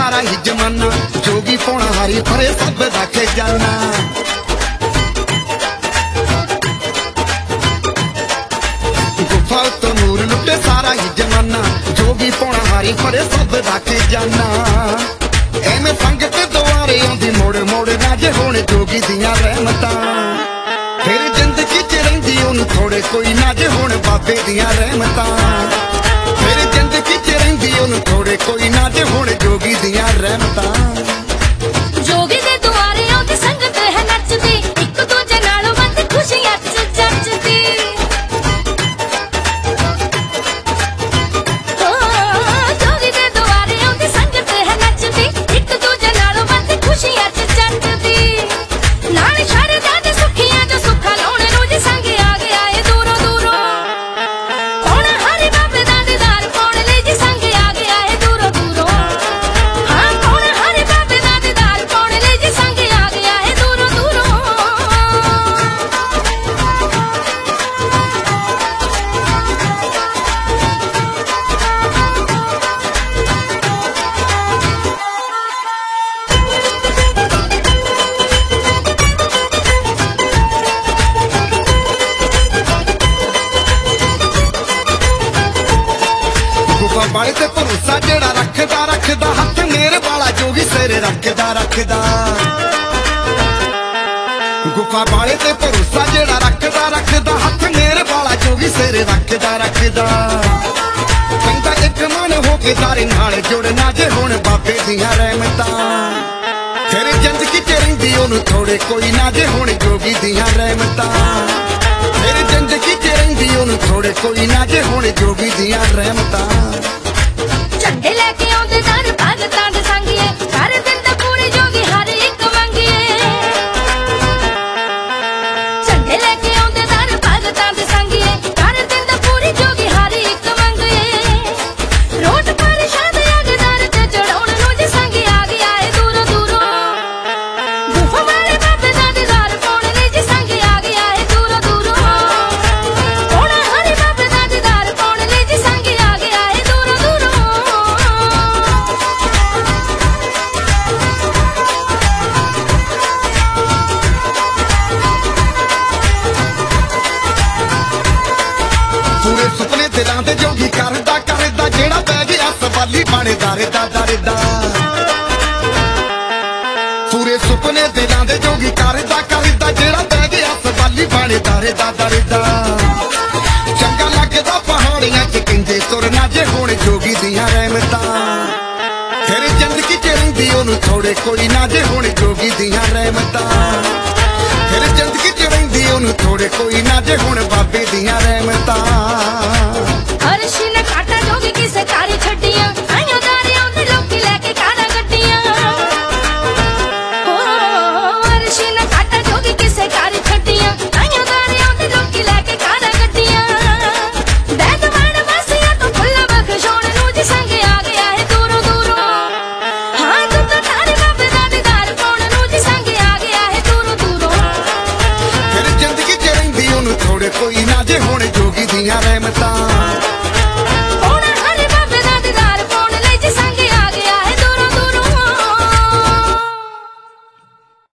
सारा ही जमाना, जोगी पौना हारी फरे सब रखे जाना। गुफा तो नूर लुटे सारा ही जमाना, जोगी पौना हारी फरे सब रखे जाना। एवें संगत दुआरे आउंदी मोड़ मोड़ राजे होने जोगी दियां रहमतां, फिर जिंदगी च रहिंदी ओनू थोड़े कोई नाजे होने बाबे दियां रहमतां। फिर जिंदगी च रहिंदी ओनू थोड़े कोई नाजे होने जोगी दियां रहमतां। जोगी दे दुआरे आउंदी संगत है नचदी, इक दूजे नालों वध खुशियां च जचदी। जोगी दे दुआरे आउंदी संगत है नचदी, इक दूजे नालों वध खुशियां च जचदी। नाल शरदा दे सुखियां जो सुखा लाउण नूं जी संग आ गया है दूरों दूरों। पौना हरि बाबे दा दीदार पाउण लई जी संग आ गया है दूरों दूरों। हाँ पौना हरि बाबे दा दीदार पाउण लई जी संग आ गया है दूरों दूरों। गुफा वाले ते भरोसा जेड़ा रखदा रखदा, हथ मेरे वाला जोगी सिर रखदा रखदा। गुफा वाले ते भरोसा जेड़ा रखदा रखदा, हथ मेरे वाला जोगी सिर रखदा रखदा। कहंदा इक मन हो के तारे नाल जुड़ना जे हुण बाबे दियां रहमतां। फिर जिंदगी च रहिंदी ओनू थोड़े कोई ना जे हुण जोगी दियां रहमतां। फिर जिंदगी च रहिंदी ओनू थोड़े कोई ना जे हुण जोगी दियां रहमतां। झंडे लेके आउंदे दर भगतां दे संगीए, कर दिंदा पूरी जोगी हर इक मंगीए। झंडे लेके आउंदे दर भगतां दे संगीए, कर दिंदा पूरी जोगी हर इक मंगीए। रोट पर शाद अगदार ते चढ़ाउण नूं जी संग आ गया है दूरों दूरों। गुफा वाले बाबे दा दीदार पाउण लई जी संग आ गया है दूरों दूरों। पौना हरि बाबे दा दीदार पाउण लई जी संग आ गया है दूरों दूरों। पूरे सुपने दिलां दे जोगी करदा करदा, जेड़ा पै गया सवाली बने दरदा दरदा। पूरे सुपने दिलां दे जोगी करदा करदा, जेड़ा पै गया सवाली बने दरदा दरदा। चंगा लगदा पहाड़ियां च किंदे तुरना जे हुण जोगी दियां रहमतां। फिर जिंदगी च रहिंदी ओनू थोड़े कोई ना जे हुण जोगी दियां रहमतां। फिर जिंदगी च रहिंदी ओनू थोड़े कोई ना जे हुण बाबे दियां रहमतां। अर्शी ने काटा जोगी किसे कारी छड्डियां, आइयां दारे आउंदे लोकी लैके कारां गड्डियां। हो अर्शी ने काटा जोगी किसे कारी छड्डियां, आइयां दारे आउंदे लोकी लैके कारां गड्डियां। बैदवान वासियां तो खुला बख्शोण नूं जी संग आ गया है दूरों दूरों। हाँ तू तो तारे बाबे दा दीदार पाउण नूं जी संग आ गया है दूरों दूरों। फिर जिंदगी च रहिंदी ओनू थोड़े कोई ना जे हुण जोगी दियां रहमतां।